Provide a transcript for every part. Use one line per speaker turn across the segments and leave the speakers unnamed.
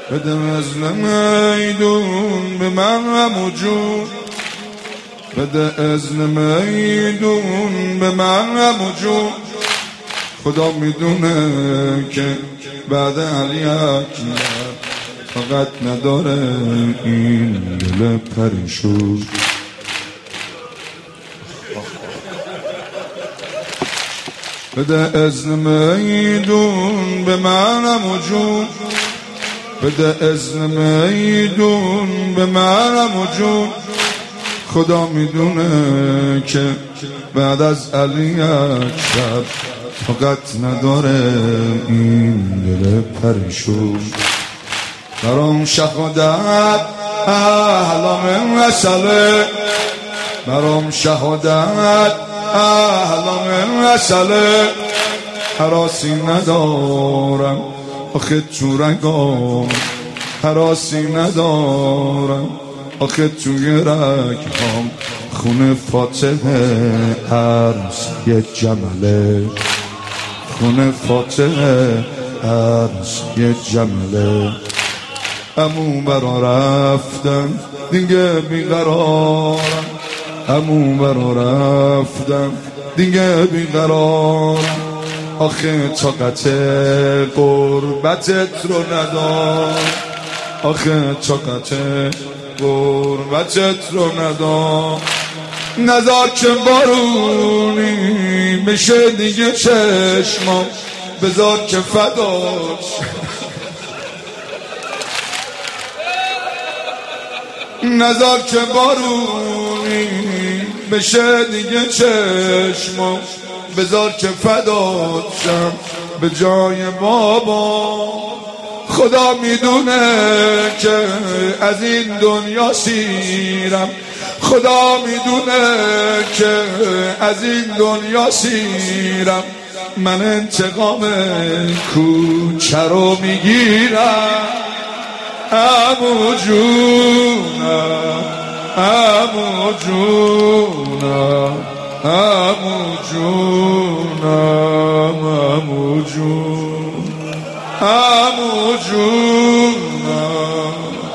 بده اذن میدون به من عمو جون، بده اذن میدون به من عمو جون. خدا میدونه که بعد علی اکبر فقط نداره این دل پریشون. بده اذن میدون به من عمو جون، بده اذن میدون به من عمو جون. خدا میدونه که بعد از علی اکبر فقط نداره این دل پریشون. برام شهادت احلام مسئله، برام شهادت احلام مسئله. حراسی ندارم آخه تو رگام، حراسی ندارم آخه توی رگام. خونه فاطمه عرض یه جمله، خونه فاطمه عرض یه جمله. امون برا رفتم دیگه بیقرارم، امون برا رفتم دیگه بیقرارم. آخه طاقت قربتت رو ندارم، آخه طاقت قربتت رو ندارم. نذار که بارونی بشه دیگه چشمام، بذار که فداش نذار که بارونی بشه دیگه چشمام، بذار که فدات شم به جای بابا. خدا میدونه که از این دنیا سیرم، خدا میدونه که از این دنیا سیرم. من انتقام کوچه رو میگیرم. عمو جونم، عمو جونم، عمو جونم، عمو جون، عمو جونم.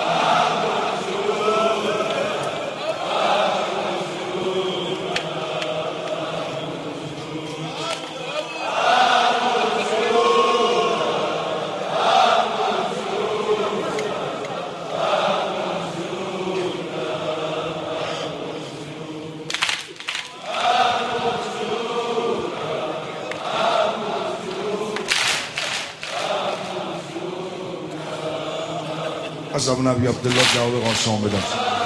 از ابو نبی عبدالله جواب قاسم بدم.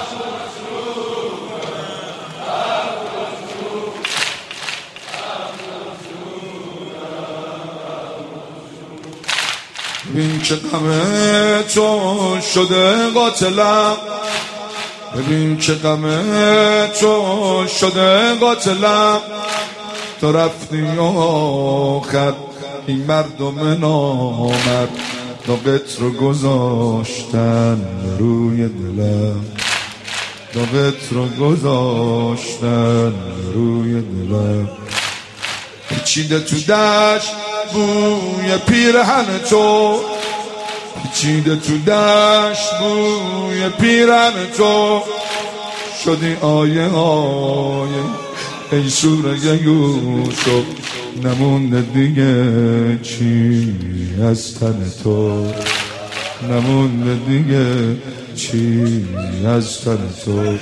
ببین که غم تو شده قاتلم، ببین که غم تو شده قاتلم. تو رفتی آخر این مردم نامرد داغت رو گذاشتن روی دلم، داغت رو گذاشتن روی دلم. پیچیده تو دشت بوی پیرهن تو، پیچیده تو دشت بوی پیرهن تو. شدی آیه آیه ای سوره یوسف، نمونده دیگه چی از تن تو، نمونده دیگه چی از تن تو.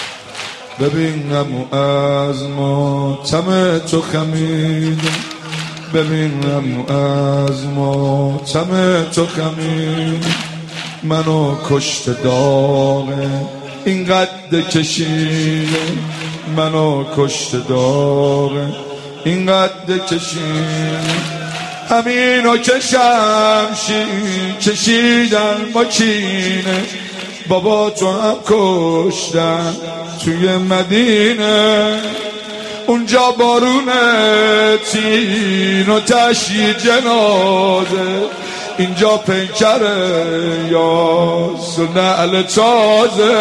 ببینم از ماتم تو خمیدم، ببینم از ماتم تو خمیدم. منو کشت داغه این قد کشیده، منو کشت داغه این قد کشید. همینو که شمشیر کشیدن با کینه، بابا تو هم کشتن توی مدینه. اونجا بارون تین و تشییع جنازه، اینجا پیکر یاس و نعل تازه.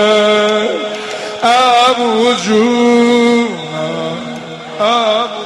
عمو جونم، عمو